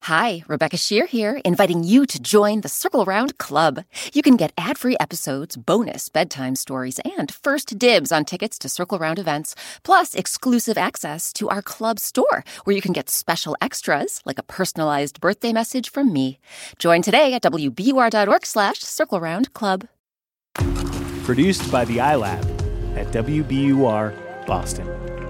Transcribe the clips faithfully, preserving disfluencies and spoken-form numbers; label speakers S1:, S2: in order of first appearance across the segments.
S1: Hi, Rebecca Shear here, inviting you to join the Circle Round Club. You can get ad-free episodes, bonus bedtime stories, and first dibs on tickets to Circle Round events, plus exclusive access to our club store, where you can get special extras, like a personalized birthday message from me. Join today at W B U R dot org slash Circle Round Club.
S2: Produced by the iLab at W B U R Boston.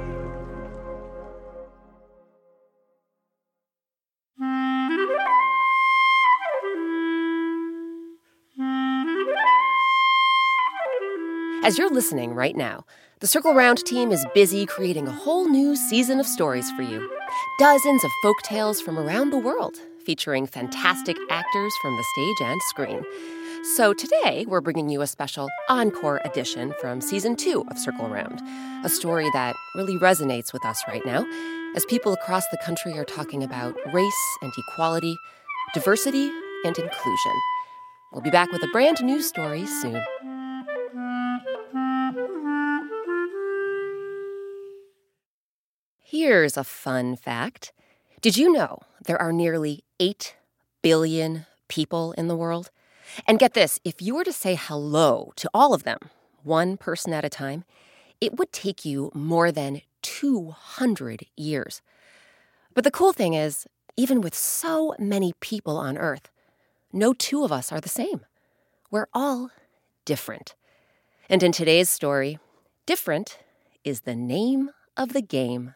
S1: As you're listening right now, the Circle Round team is busy creating a whole new season of stories for you. Dozens of folk tales from around the world, featuring fantastic actors from the stage and screen. So today, we're bringing you a special encore edition from Season two of Circle Round, a story that really resonates with us right now, as people across the country are talking about race and equality, diversity and inclusion. We'll be back with a brand new story soon. Here's a fun fact. Did you know there are nearly eight billion people in the world? And get this, if you were to say hello to all of them, one person at a time, it would take you more than two hundred years. But the cool thing is, even with so many people on Earth, no two of us are the same. We're all different. And in today's story, different is the name of the game.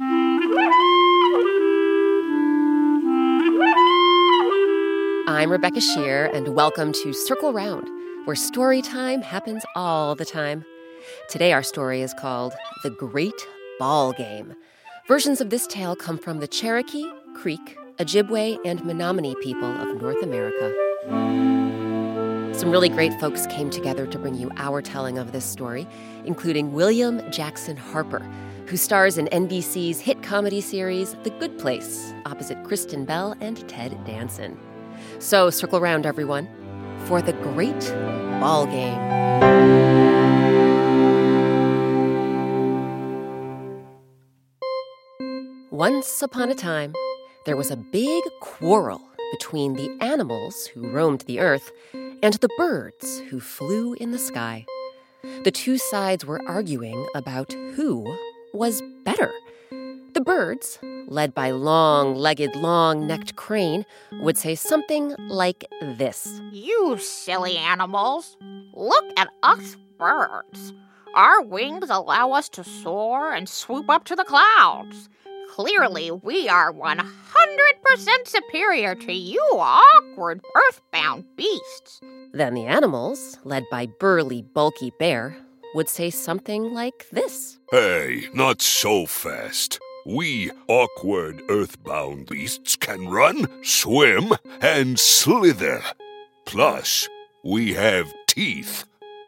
S1: I'm Rebecca Shear, and welcome to Circle Round, where story time happens all the time. Today our story is called The Great Ball Game. Versions of this tale come from the Cherokee, Creek, Ojibwe, and Menominee people of North America. Some really great folks came together to bring you our telling of this story, including William Jackson Harper, who stars in N B C's hit comedy series The Good Place, opposite Kristen Bell and Ted Danson. So circle round, everyone, for The Great Ball Game. Once upon a time, there was a big quarrel between the animals who roamed the earth and the birds who flew in the sky. The two sides were arguing about who was better. The birds, led by long-legged, long-necked Crane, would say something like this.
S3: You silly animals. Look at us birds. Our wings allow us to soar and swoop up to the clouds. Clearly, we are one hundred percent superior to you awkward earthbound beasts.
S1: Then the animals, led by burly, bulky Bear, would say something like this.
S4: Hey, not so fast. We awkward earthbound beasts can run, swim, and slither. Plus, we have teeth.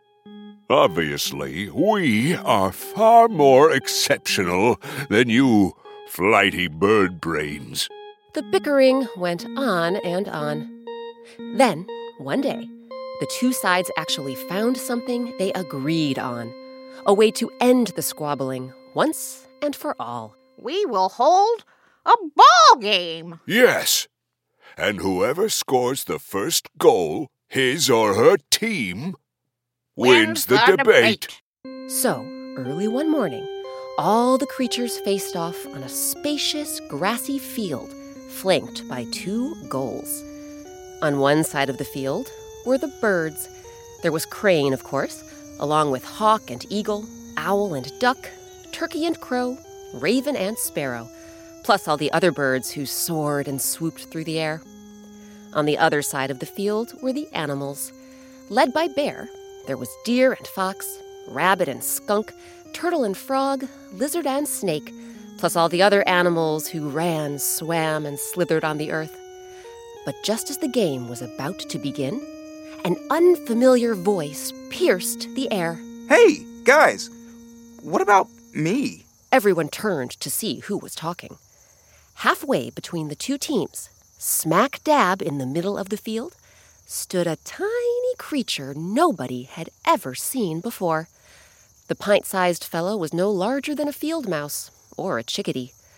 S4: Obviously, we are far more exceptional than you flighty bird brains.
S1: The bickering went on and on. Then, one day, the two sides actually found something they agreed on, a way to end the squabbling once and for all.
S3: We will hold a ball game.
S4: Yes, and whoever scores the first goal, his or her team, wins, wins the, the debate.
S3: debate.
S1: So, early one morning, all the creatures faced off on a spacious, grassy field, flanked by two goals. On one side of the field were the birds. There was Crane, of course, along with hawk and eagle, owl and duck, turkey and crow, raven and sparrow, plus all the other birds who soared and swooped through the air. On the other side of the field were the animals. Led by Bear, there was deer and fox, rabbit and skunk, turtle and frog, lizard and snake, plus all the other animals who ran, swam, and slithered on the earth. But just as the game was about to begin, an unfamiliar voice pierced the air.
S5: Hey, guys, what about me?
S1: Everyone turned to see who was talking. Halfway between the two teams, smack dab in the middle of the field, stood a tiny creature nobody had ever seen before. The pint-sized fellow was no larger than a field mouse or a chickadee.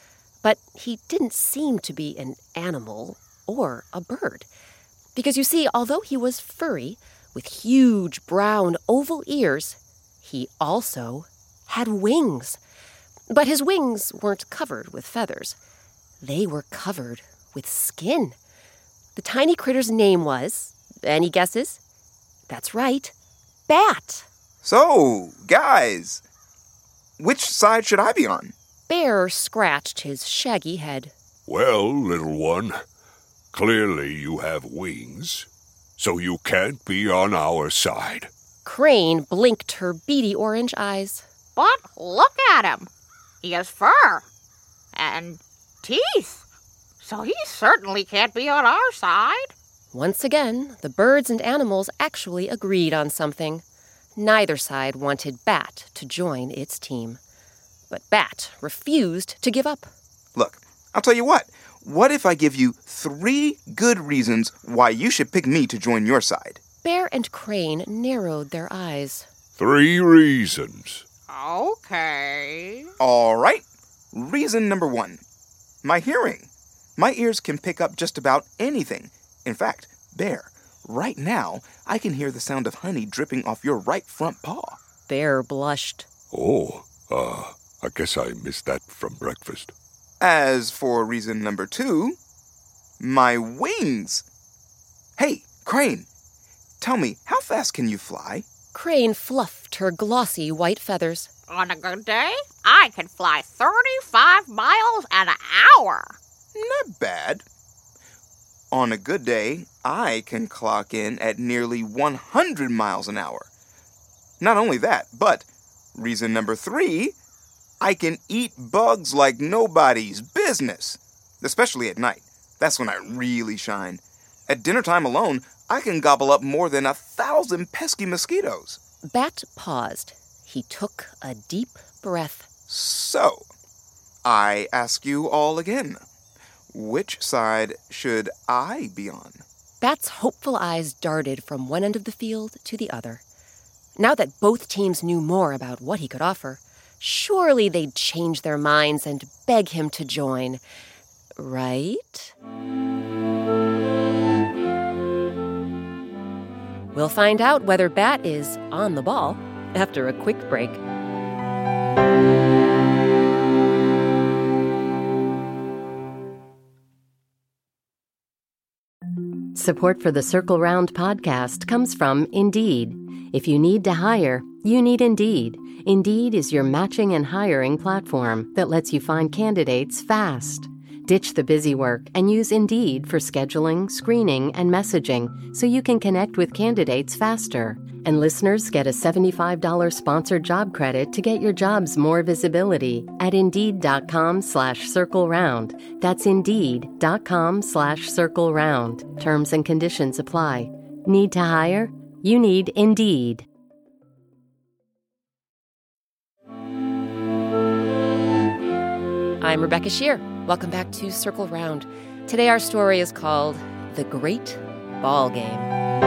S1: But he didn't seem to be an animal or a bird. Because you see, although he was furry, with huge brown oval ears, he also had wings. But his wings weren't covered with feathers. They were covered with skin. The tiny critter's name was, any guesses? That's right, Bat.
S5: So, guys, which side should I be on?
S1: Bear scratched his shaggy head.
S4: Well, little one, clearly you have wings, so you can't be on our side.
S1: Crane blinked her beady orange eyes.
S3: But look at him. He has fur and teeth, so he certainly can't be on our side.
S1: Once again, the birds and animals actually agreed on something. Neither side wanted Bat to join its team. But Bat refused to give up.
S5: Look, I'll tell you what. What if I give you three good reasons why you should pick me to join your side?
S1: Bear and Crane narrowed their eyes.
S4: Three reasons.
S3: Okay.
S5: All right. Reason number one. My hearing. My ears can pick up just about anything. In fact, Bear, right now, I can hear the sound of honey dripping off your right front paw.
S1: Bear blushed.
S4: Oh, uh, I guess I missed that from breakfast.
S5: As for reason number two, my wings. Hey, Crane, tell me, how fast can you fly?
S1: Crane fluffed her glossy white feathers.
S3: On a good day, I can fly thirty-five miles an hour.
S5: Not bad. On a good day, I can clock in at nearly one hundred miles an hour. Not only that, but reason number three, I can eat bugs like nobody's business, especially at night. That's when I really shine. At dinner time alone, I can gobble up more than a thousand pesky mosquitoes.
S1: Bat paused. He took a deep breath.
S5: So, I ask you all again, which side should I be on?
S1: Bat's hopeful eyes darted from one end of the field to the other. Now that both teams knew more about what he could offer, surely they'd change their minds and beg him to join. Right? We'll find out whether Bat is on the ball after a quick break. Support for the Circle Round podcast comes from Indeed. If you need to hire, you need Indeed. Indeed is your matching and hiring platform that lets you find candidates fast. Ditch the busy work and use Indeed for scheduling, screening, and messaging so you can connect with candidates faster. And listeners get a seventy-five dollars sponsored job credit to get your jobs more visibility at Indeed.com slash Circle Round. That's Indeed.com slash Circle Round. Terms and conditions apply. Need to hire? You need Indeed. I'm Rebecca Shear. Welcome back to Circle Round. Today our story is called The Great Ball Game.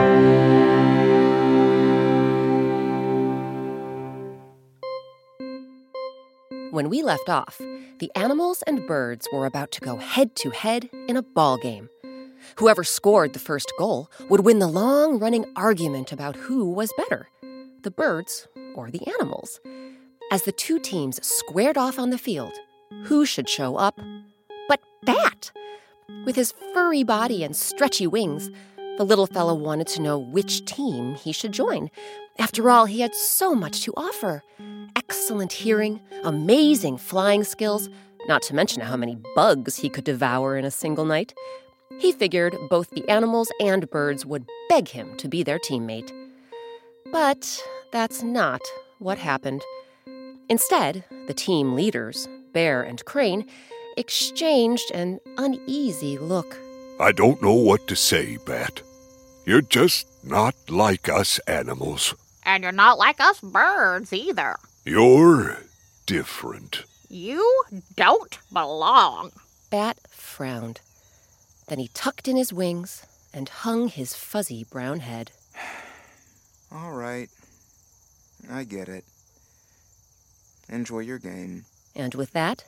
S1: When we left off, the animals and birds were about to go head-to-head in a ball game. Whoever scored the first goal would win the long-running argument about who was better, the birds or the animals. As the two teams squared off on the field, who should show up but Bat? With his furry body and stretchy wings, the little fellow wanted to know which team he should join. After all, he had so much to offer. Excellent hearing, amazing flying skills, not to mention how many bugs he could devour in a single night. He figured both the animals and birds would beg him to be their teammate. But that's not what happened. Instead, the team leaders, Bear and Crane, exchanged an uneasy look.
S4: I don't know what to say, Bat. You're just not like us animals.
S3: And you're not like us birds either.
S4: You're different.
S3: You don't belong.
S1: Bat frowned. Then he tucked in his wings and hung his fuzzy brown head.
S5: All right. I get it. Enjoy your game.
S1: And with that,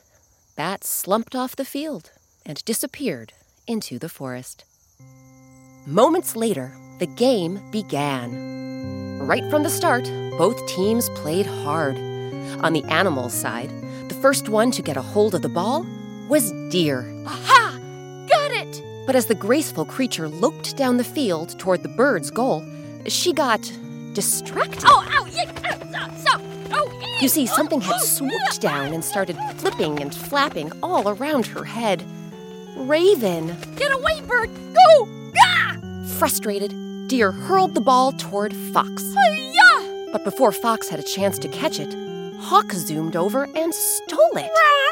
S1: Bat slumped off the field and disappeared into the forest. Moments later, the game began. Right from the start, both teams played hard. On the animals' side, the first one to get a hold of the ball was Deer.
S6: Aha! Got it!
S1: But as the graceful creature loped down the field toward the bird's goal, she got distracted.
S6: Oh, ow, yeah, ow, stop, oh, yeah.
S1: You see, something had swooped down and started flipping and flapping all around her head. Raven.
S6: Get away, bird! Go! Ah!
S1: Frustrated, Deer hurled the ball toward Fox.
S6: Hi-ya!
S1: But before Fox had a chance to catch it, Hawk zoomed over and stole it.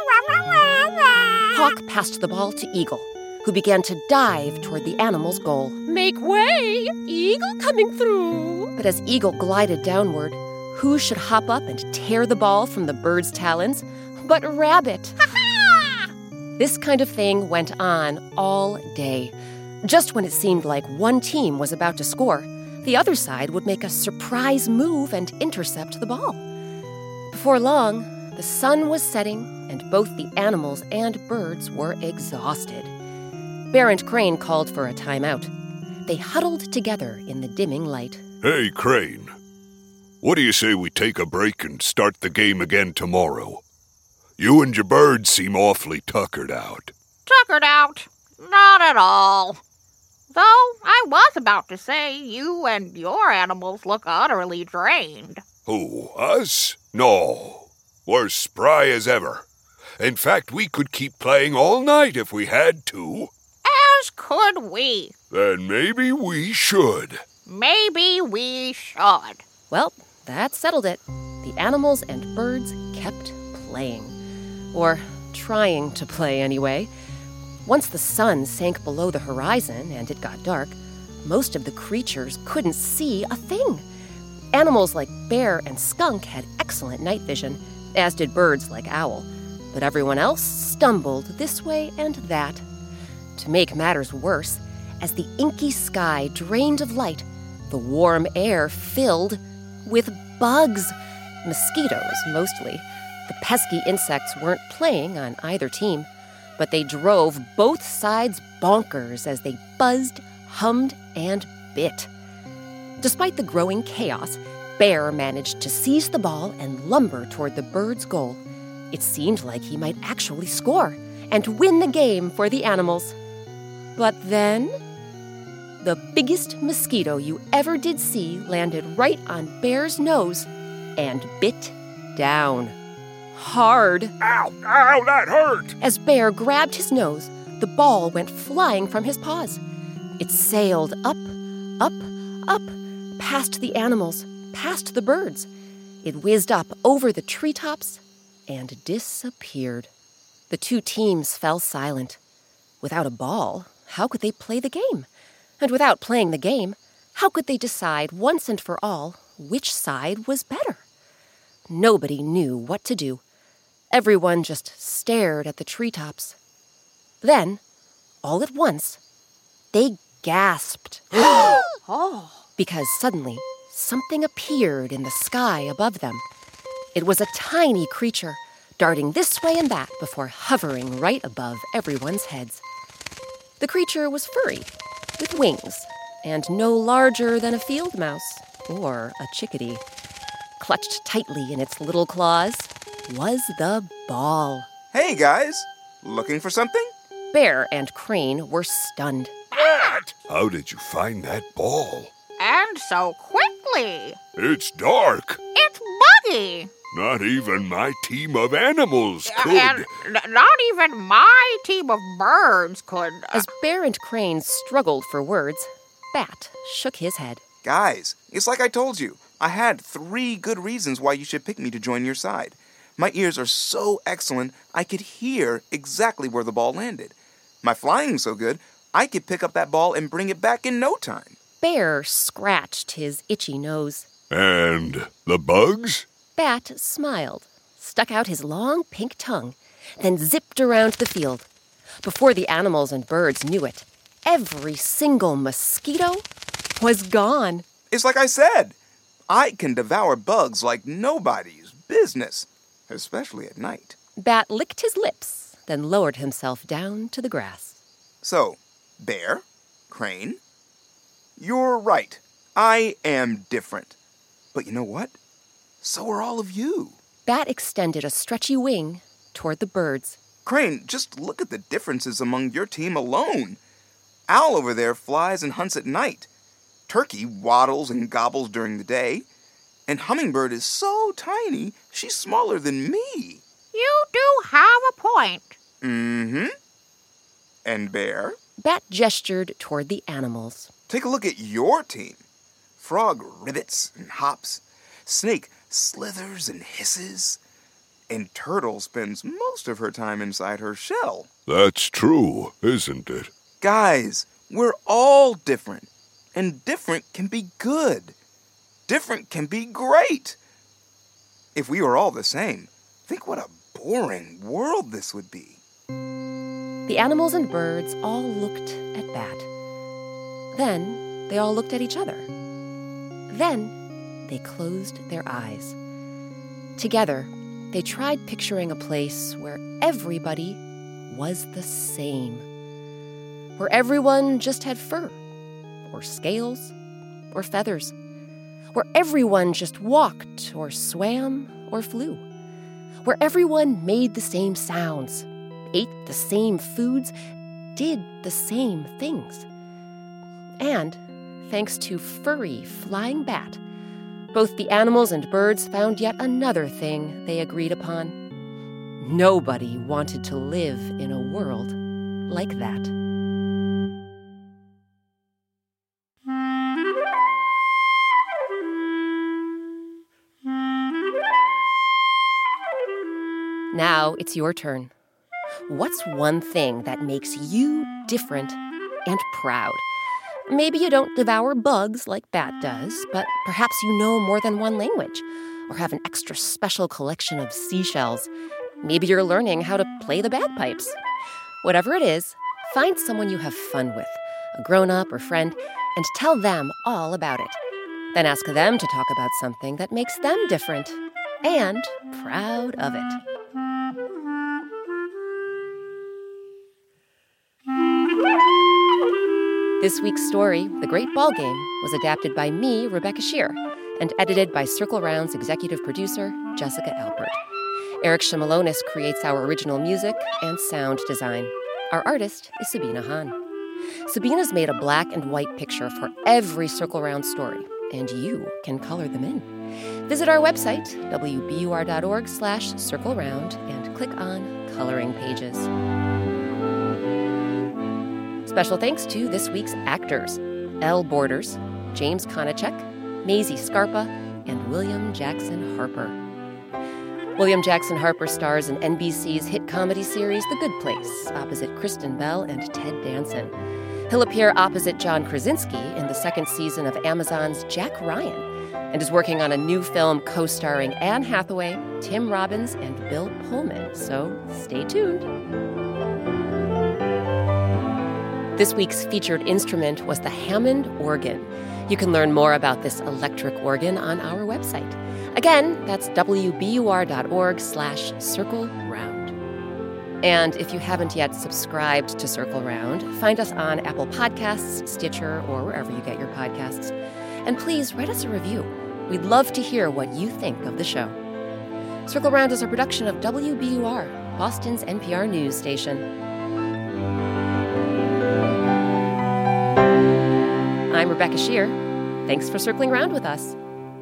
S1: Hawk passed the ball to Eagle, who began to dive toward the animal's goal.
S6: Make way! Eagle coming through!
S1: But as Eagle glided downward, who should hop up and tear the ball from the bird's talons but Rabbit?
S6: Ha-ha!
S1: This kind of thing went on all day. Just when it seemed like one team was about to score, the other side would make a surprise move and intercept the ball. Before long, the sun was setting, and both the animals and birds were exhausted. Bear and Crane called for a timeout. They huddled together in the dimming light.
S4: Hey, Crane. What do you say we take a break and start the game again tomorrow? You and your birds seem awfully tuckered out.
S3: Tuckered out? Not at all. Though I was about to say you and your animals look utterly drained.
S4: Who, us? No. We're spry as ever. In fact, we could keep playing all night if we had to.
S3: As could we.
S4: Then maybe we should.
S3: Maybe we should.
S1: Well, that settled it. The animals and birds kept playing. Or trying to play anyway. Once the sun sank below the horizon and it got dark, most of the creatures couldn't see a thing. Animals like Bear and Skunk had excellent night vision, as did birds like Owl. But everyone else stumbled this way and that. To make matters worse, as the inky sky drained of light, the warm air filled with bugs. Mosquitoes, mostly. The pesky insects weren't playing on either team, but they drove both sides bonkers as they buzzed, hummed, and bit. Despite the growing chaos, Bear managed to seize the ball and lumber toward the bird's goal. It seemed like he might actually score and win the game for the animals. But then, the biggest mosquito you ever did see landed right on Bear's nose and bit down. Hard.
S4: Ow! Ow, that hurt!
S1: As Bear grabbed his nose, the ball went flying from his paws. It sailed up, up, up, past the animals, past the birds. It whizzed up over the treetops and disappeared. The two teams fell silent. Without a ball, how could they play the game? And without playing the game, how could they decide once and for all which side was better? Nobody knew what to do. Everyone just stared at the treetops. Then, all at once, they gasped.
S3: Oh.
S1: Because suddenly, something appeared in the sky above them. It was a tiny creature, darting this way and that before hovering right above everyone's heads. The creature was furry, with wings, and no larger than a field mouse or a chickadee. Clutched tightly in its little claws was the ball.
S5: Hey, guys. Looking for something?
S1: Bear and Crane were stunned.
S4: Bat! How did you find that ball?
S3: And so quickly.
S4: It's dark.
S3: It's buggy.
S4: Not even my team of animals could.
S3: And n- not even my team of birds could.
S1: As Bear and Crane struggled for words, Bat shook his head.
S5: Guys, it's like I told you. I had three good reasons why you should pick me to join your side. My ears are so excellent, I could hear exactly where the ball landed. My flying's so good, I could pick up that ball and bring it back in no time.
S1: Bear scratched his itchy nose.
S4: And the bugs?
S1: Bat smiled, stuck out his long pink tongue, then zipped around the field. Before the animals and birds knew it, every single mosquito was gone.
S5: It's like I said. I can devour bugs like nobody's business, especially at night.
S1: Bat licked his lips then lowered himself down to the grass.
S5: So, Bear, Crane, you're right. I am different. But you know what? So are all of you.
S1: Bat extended a stretchy wing toward the birds.
S5: Crane, just look at the differences among your team alone. Owl over there flies and hunts at night. Turkey waddles and gobbles during the day. And Hummingbird is so tiny, she's smaller than me.
S3: You do have a point.
S5: Mm-hmm. And Bear?
S1: Bat gestured toward the animals.
S5: Take a look at your team. Frog rivets and hops. Snake slithers and hisses. And Turtle spends most of her time inside her shell.
S4: That's true, isn't it?
S5: Guys, we're all different. And different can be good. Different can be great. If we were all the same, think what a boring world this would be.
S1: The animals and birds all looked at Bat. Then they all looked at each other. Then they closed their eyes. Together, they tried picturing a place where everybody was the same. Where everyone just had fur, or scales, or feathers. Where everyone just walked, or swam, or flew. Where everyone made the same sounds, ate the same foods, did the same things. And, thanks to furry flying Bat, both the animals and birds found yet another thing they agreed upon. Nobody wanted to live in a world like that. Now it's your turn. What's one thing that makes you different and proud? Maybe you don't devour bugs like Bat does, but perhaps you know more than one language, or have an extra special collection of seashells. Maybe you're learning how to play the bagpipes. Whatever it is, find someone you have fun with, a grown-up or friend, and tell them all about it. Then ask them to talk about something that makes them different and proud of it. This week's story, The Great Ball Game, was adapted by me, Rebecca Shear, and edited by Circle Round's executive producer, Jessica Alpert. Eric Shimalonis creates our original music and sound design. Our artist is Sabina Hahn. Sabina's made a black and white picture for every Circle Round story, and you can color them in. Visit our website, w b u r dot org slash circle round, and click on Coloring Pages. Special thanks to this week's actors, Elle Borders, James Konachek, Maisie Scarpa, and William Jackson Harper. William Jackson Harper stars in N B C's hit comedy series The Good Place, opposite Kristen Bell and Ted Danson. He'll appear opposite John Krasinski in the second season of Amazon's Jack Ryan, and is working on a new film co-starring Anne Hathaway, Tim Robbins, and Bill Pullman, so stay tuned. This week's featured instrument was the Hammond organ. You can learn more about this electric organ on our website. Again, that's w b u r dot org slash circle round. And if you haven't yet subscribed to Circle Round, find us on Apple Podcasts, Stitcher, or wherever you get your podcasts. And please write us a review. We'd love to hear what you think of the show. Circle Round is a production of W B U R, Boston's N P R news station. I'm Rebecca Shear. Thanks for circling round with us.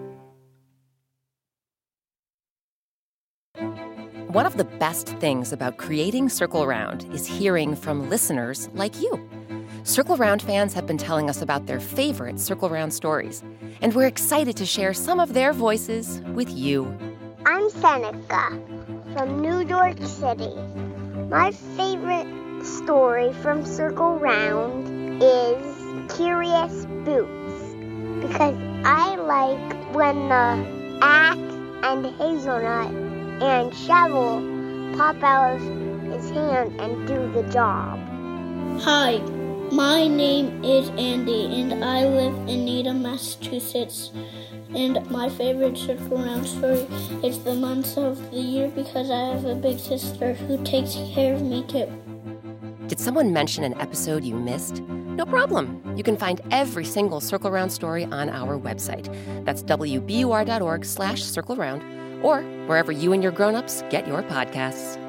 S1: One of the best things about creating Circle Round is hearing from listeners like you. Circle Round fans have been telling us about their favorite Circle Round stories, and we're excited to share some of their voices with you.
S7: I'm Seneca from New York City. My favorite story from Circle Round is Curious Boots, because I like when the axe and hazelnut and shovel pop out of his hand and do the job.
S8: Hi, My name is Andy, and I live in Needham, Massachusetts. And my favorite Circle Round story is the months of the year because I have a big sister who takes care of me too.
S1: Did someone mention an episode you missed? No problem. You can find every single Circle Round story on our website. That's W B U R dot org slash Circle Round, or wherever you and your grown-ups get your podcasts.